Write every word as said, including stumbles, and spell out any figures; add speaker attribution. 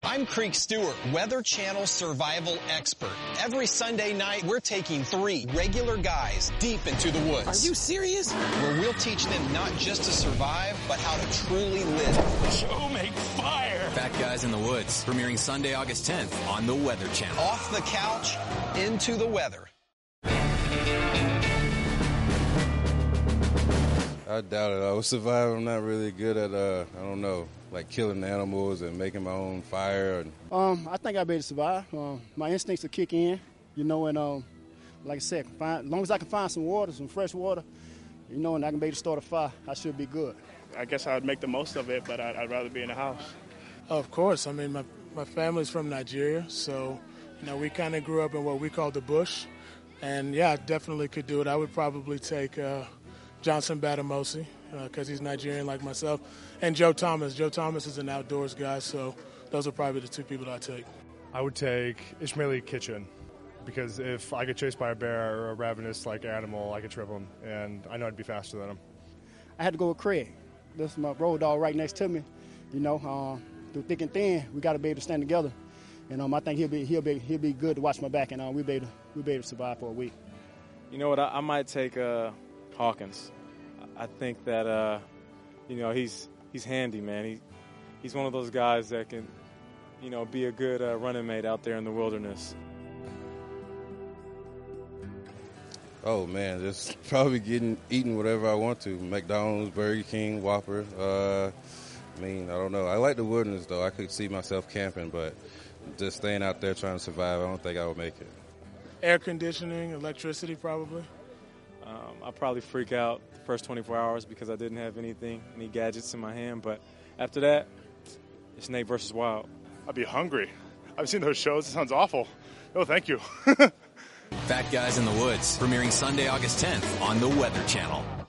Speaker 1: I'm Creek Stewart, Weather Channel survival expert. Every Sunday night, we're taking three regular guys deep into the woods.
Speaker 2: Are you serious?
Speaker 1: Where we'll teach them not just to survive, but how to truly live.
Speaker 2: Show make fire.
Speaker 3: Fat Guys in the Woods, premiering Sunday, August tenth on the Weather Channel.
Speaker 1: Off the couch, into the weather.
Speaker 4: I doubt it. I would survive. I'm not really good at, uh, I don't know, like killing animals and making my own fire. And...
Speaker 5: Um, I think I'll be able to survive. Um, my instincts will kick in, you know, and um, like I said, find, as long as I can find some water, some fresh water, you know, and I can be able to start a fire, I should be good.
Speaker 6: I guess I would make the most of it, but I'd, I'd rather be in the house.
Speaker 7: Of course. I mean, my, my family's from Nigeria, so, you know, we kind of grew up in what we call the bush. And, yeah, I definitely could do it. I would probably take uh, Johnson Batamosi, because uh, he's Nigerian like myself, and Joe Thomas. Joe Thomas is an outdoors guy, so those are probably the two people I'd take.
Speaker 8: I would take Ishmaeli Kitchen, because if I get chased by a bear or a ravenous like animal, I could trip him, and I know I'd be faster than him.
Speaker 5: I had to go with Craig. This is my road dog right next to me. You know, um, through thick and thin, we got to be able to stand together. And um, I think he'll be he'll be he'll be good to watch my back, and uh, we'll be able to, we'll be able to survive for a week.
Speaker 9: You know what? I, I might take uh, Hawkins. I think that uh, you know he's he's handy, man. He he's one of those guys that can, you know, be a good uh, running mate out there in the wilderness.
Speaker 4: Oh man, just probably getting eating whatever I want to. McDonald's, Burger King, Whopper. Uh, I mean, I don't know. I like the wilderness though. I could see myself camping, but just staying out there trying to survive, I don't think I would make it.
Speaker 7: Air conditioning, electricity, probably.
Speaker 9: Um, I'll probably freak out the first twenty-four hours because I didn't have anything, any gadgets in my hand. But after that, it's Nate versus Wild.
Speaker 6: I'd be hungry. I've seen those shows. It sounds awful. No, thank you.
Speaker 3: Fat Guys in the Woods, premiering Sunday, August tenth on the Weather Channel.